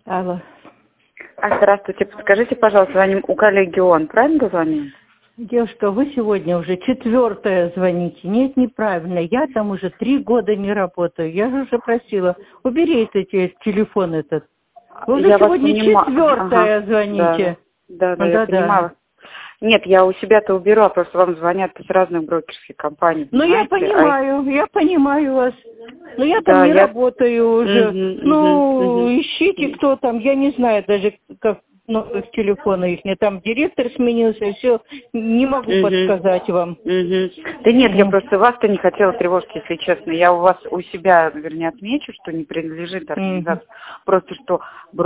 Алло. Здравствуйте, подскажите, пожалуйста, звоним у коллеги ООН, правильно звоним? Девушка, вы сегодня уже 4-е звоните. Нет, неправильно. Я там уже 3 года не работаю. Я же уже просила, уберите телефон этот. Вы уже Я вас сегодня понимаю. 4-е звоните. Да, я понимаю. Нет, я у себя-то уберу, а просто вам звонят из разных брокерских компаний. Ну, я понимаю вас. Но я там не работаю уже. Ищите, кто там, я не знаю даже, как новых телефонов их. Там директор сменился, все, не могу подсказать вам. Да нет, я просто вас-то не хотела тревожить, если честно. Я у вас у себя, вернее, отмечу, что не принадлежит организации. Просто что